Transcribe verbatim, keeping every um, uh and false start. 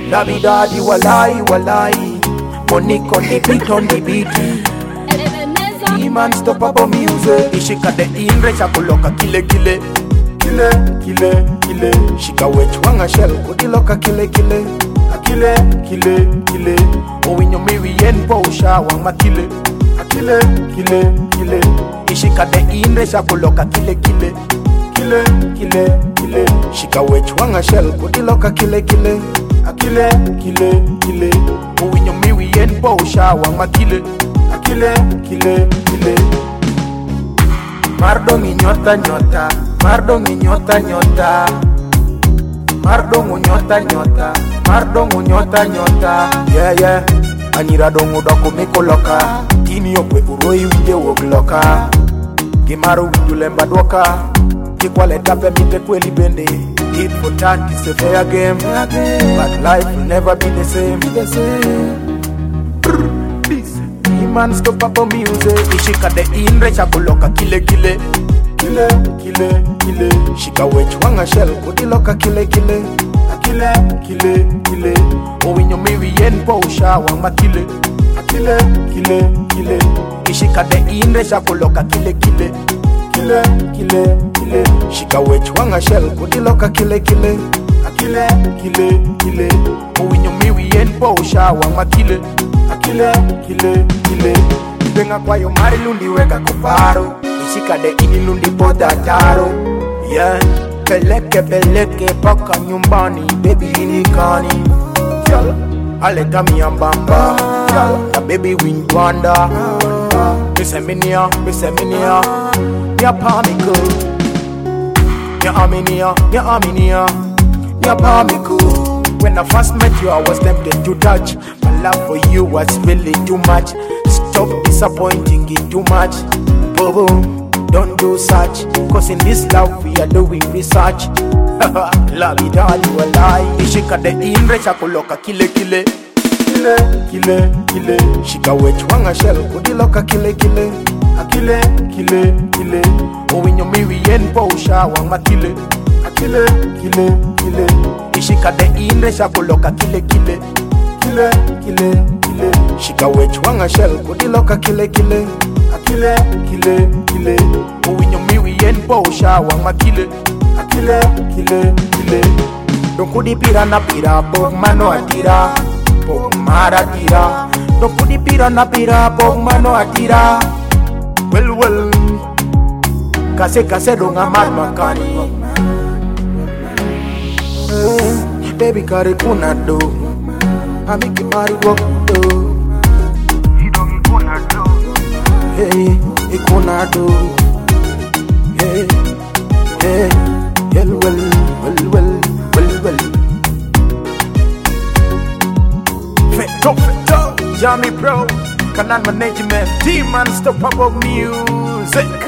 Lavi daddy walai walai. Monique on the beat on the beat. Man stop up on music. Ishika the inre chakuloka kile kile kile kile kile. Shika wechwanga shell kudiloka kile kile akile kile kile. Owinyo miwi yenpo ushawa makile akile kile kile. Ishika the inre chakuloka kile kile kile kile kile. Shika wechwanga shell kudiloka kile kile akile kile kile. Owinyo miwi yenpo ushawa makile akile kile kile. Mardongi nyota nyota, mardongi nyota nyota, mardongu nyota nyota, mardongu nyota nyota. Yeah yeah, anira dongu doko mikoloka, tini yokwe uroi wije wogloka. Gimaru wijulemba doka, kikwale tape mite kweli bende. Hit for tat, it's a fair game, but life will never be the same. Be the same. Man stop up on music. Ishika the inre chakuloka kile kile kile kile kile. Shika wechwanga shell kudiloka kile kile akile kile kile. Owinyo miwi yenpo ushawa makile akile kile kile. Ishika the inre chakuloka kile kile kile kile kile. Shika wechwanga shell kudiloka kile kile akile kile kile. Owinyo miwi yenpo ushawa makile akile kile kile. Benga kwa yo mari lundi weka kuparo. Ishika de ini lundi poda taro. Yeah, peleke peleke paka nyumbani. Baby ini kani Yala, aleta miambamba. Yala, na baby windwanda. Mise minia, mise minia. Ya pamiku Ya aminia, ya aminia. Ya pamiku. When I first met you, I was tempted to touch. My love for you was really too much. Stop disappointing it too much. Bobo, don't do such. Cause in this love we are doing research. Lavi dali walai. Ishika the inre chakuloka kile kile kile kile kile. Shika wechwanga shell kudiloka kile kile akile kile kile. Owinyo miwi yenpo ushawa makile akile kile kile. Ishika the inre chakuloka kile kile kile kile kile. Shika wechwanga shell kudiloka kile kile akile kile kile. Owinyo miwi yenpo ushawa makile akile kile kile. Dokudi pira na pira bog mano atira bog mara tira. Dokudi pira na pira bog mano atira. Well well kase kase donga mar makani. Uh, baby kare kuna do Amiki mari wako do. Hidogi kuna do. Hey, ikuna do. Hey, hey, well, well, well, well, well, well. Feto, feto, Jammy Pro, Kanan Management, Team and Stop Up Music.